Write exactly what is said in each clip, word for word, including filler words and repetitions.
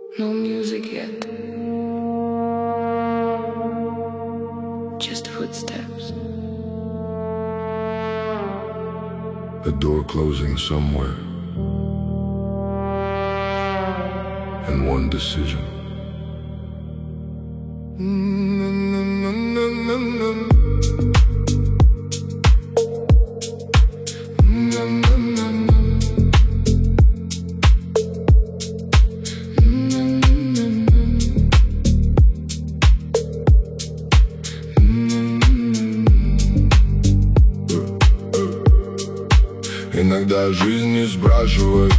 No music yet. Just footsteps. A door closing somewhere. And one decision. Иногда жизнь не спрашивает,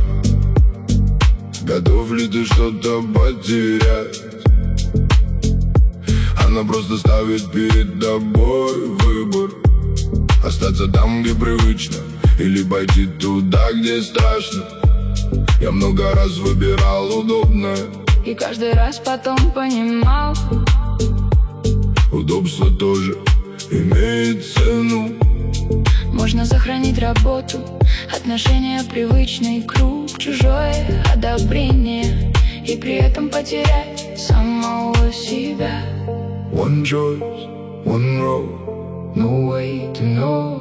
готов ли ты что-то потерять. Она просто ставит перед тобой выбор: остаться там, где привычно, или пойти туда, где страшно. Я много раз выбирал удобное, и каждый раз потом понимал, удобство тоже имеет цену. можно сохранить работу, отношения, привычный круг, чужое одобрение, и при этом потерять самого себя. One choice, one road, No way to know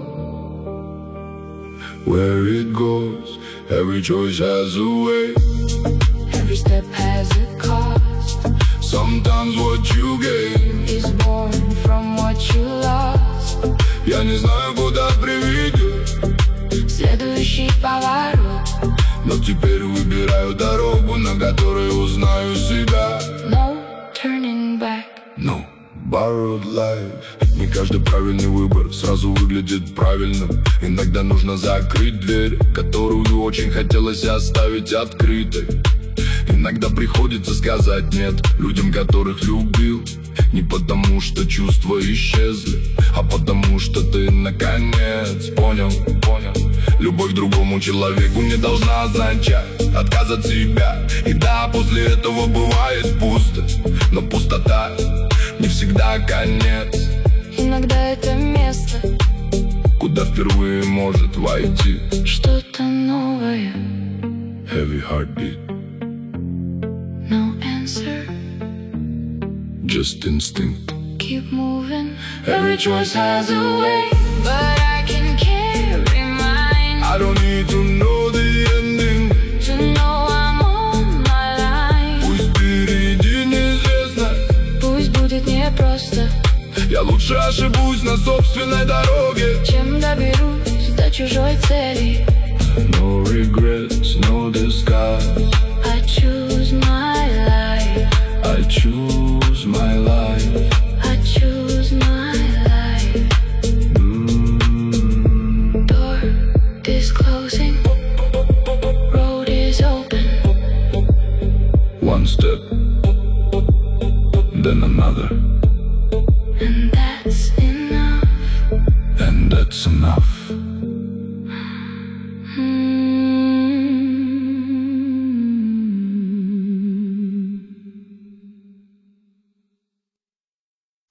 where it goes. Every choice has a way. Every step has a cost. Sometimes what you gain is born from what you lost. Я не знаю, куда приведет Следующий поворот. но теперь выбираю дорогу, на которой узнаю себя. No turning back. No borrowed life. Не каждый правильный выбор сразу выглядит правильным. Иногда нужно закрыть дверь, которую очень хотелось оставить открытой. Иногда приходится сказать нет людям, которых любил. Не потому что чувства исчезли, а потому что ты наконец понял, понял. Любовь к другому человеку не должна означать отказ от себя. И да, после этого бывает пусто, но пустота не всегда конец. Иногда это место, куда впервые может войти что-то новое. Heavy heartbeat, No answer, just instinct. keep moving. Every choice has a way, But I can carry mine. I don't need to know the ending. To know I'm on my line. Пусть впереди неизвестно, Пусть будет непросто, я лучше ошибусь на собственной дороге, чем доберусь до чужой цели. No regrets, no disguise. I choose my life. I choose my life. I choose my life. mm. Door is closing, road is open. One step, then another, And that's enough. and that's enough.